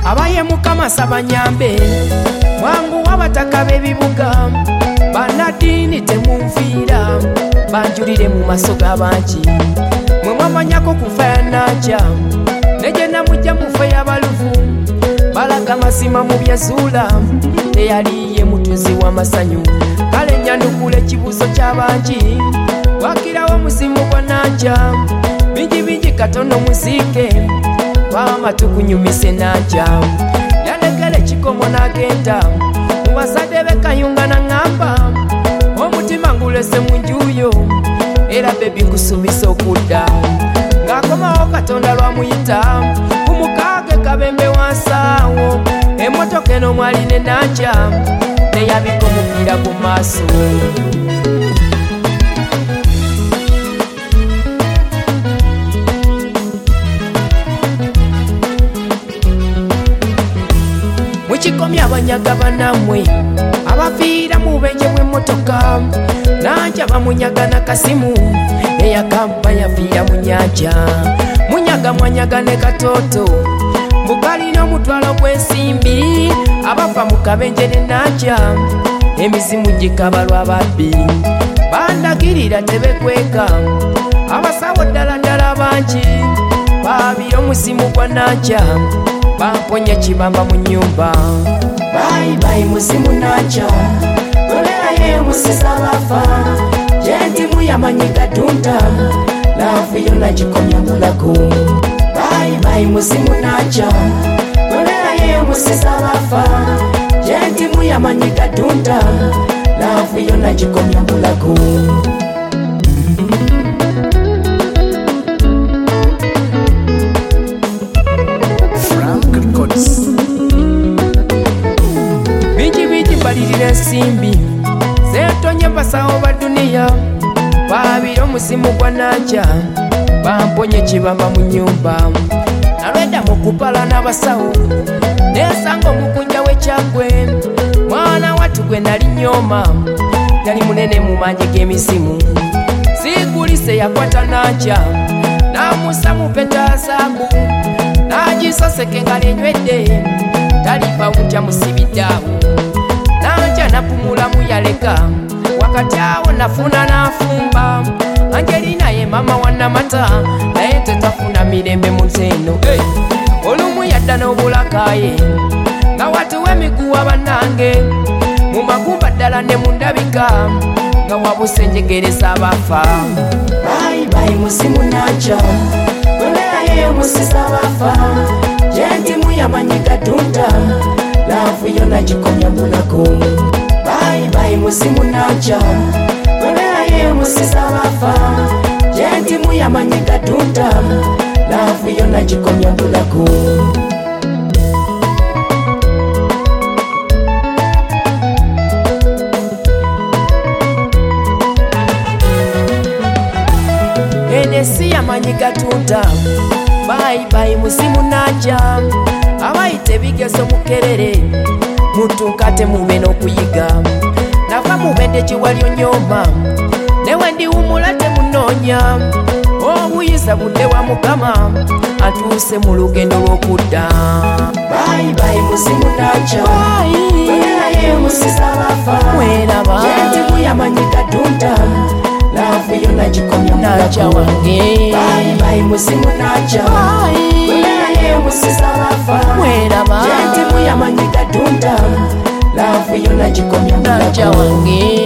abaye mukama sabanyambe mwangu wabataka b'ebibuga banadini temunfiira banjulire mu maso g'abangi mwe mwamanyako kufa yanaja neje namujja mufe y'abaluvu balaga mazima mu byazuula teyaliye mutunzi w'amasanyu kale nyandukula ekibuuzo ky'abangi wakirawo muzimu gwa nanja bingi bingi katono muzike wama tukunyumise nanja yalekera ekikomo n'agenda mu bazadde bekayunga naŋŋamba omutima ngulese mu njuyo era bebi nkusuubisa okudda ng'akomawo katonda lwamuyita ku mukaage kabembe wansaawo emmotoka eno mwali ne nanja neyabika omupiira ku maaso mukikomya abanyaga banammwe abafiira mu bubenje bw'emmotoka nanja bamunyaga nakasimu eyagamba yafiira mu nyanja munyaga mwanyaga ne katooto mukalina omutwalo gw'ensimbi abafa mu kabenje ne nanja emizimu gikabalwa babbi bandagirira tebekweka abasawo ddala bangi baabira omuzimu gwa nanja bamponya kibamba mu nnyumba bayibayi muzimu nanja olerayo musiza bafa gentimu yamanyiga dunda laafu yonna gikomya mulago bayibayi muzimu nanja olerayo musiza bafa gentimu yamanyiga dunda laafu yonna gikomya mulago bingi mbalirira ensimbi zetonye basawo ba duniya baabira omuzimu gwa nanja bamponye kibamba mu nnyumba nalwedda mu kupala n'abasawo nesanga omukunja w'ekyagwe mwana wattu gwe nali nyooma yali munene mu manyi g'emizimu siigulise yakwata nanja n'amussa mu petaasaku nagisoseke nga lenywedde talifa wutya musibiddeawo nanja napumulamu yaleka wakati awo nafuna n'afumba Angelina ye mama wa Namata naye tetafuna mirembe mu nteeno olumu yadda n'obulakaye nga watuwa emiguwa bannange mu magumba ddala ne mu ndabika nga wabuse njegereza abafa bayibayi muzimu nanja olerayo musiza bafa gentimu yamanyiga dunda laafu yonna gikomya mulago bayibayi muzimu nanja olerayo musiza bafa gentimu yamanyiga dunda laafu yonna gikomya mulago enesi yamanyiga dunda bayibayi muzimu nanja abayita ebigezo mukerere mutuuka temube n'okuyiga nava mubedde kiwali onyooma newe ndiwumula temunoonya obuyisa budde wa mukama atuuse mu lugendo lw'okudda bayibayi muzimu nanja olerayo musiza bafa gentimu yamanyiga dunda laafu yonna gikomya mulago wange bayibayi muzimu nanja olerayo musiza bafa gentimu yamanyiga dunda laafu yonna gikomya mulago wange